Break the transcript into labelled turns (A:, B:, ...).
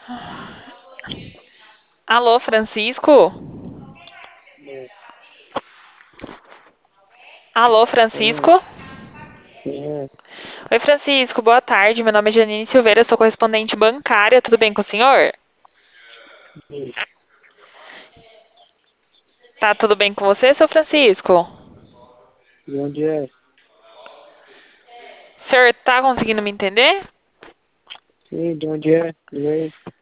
A: Alô, Francisco?
B: É,
A: Alô,
B: quem
A: Francisco?
B: é?
A: Oi, Francisco, boa tarde. Meu nome é Janine Silveira, sou correspondente bancária. Tudo bem com o senhor?
B: Quem é?
A: Tá tudo bem com você, seu Francisco?
B: De onde é?
A: O senhor tá conseguindo me entender?
B: Sim, de onde é? E aí?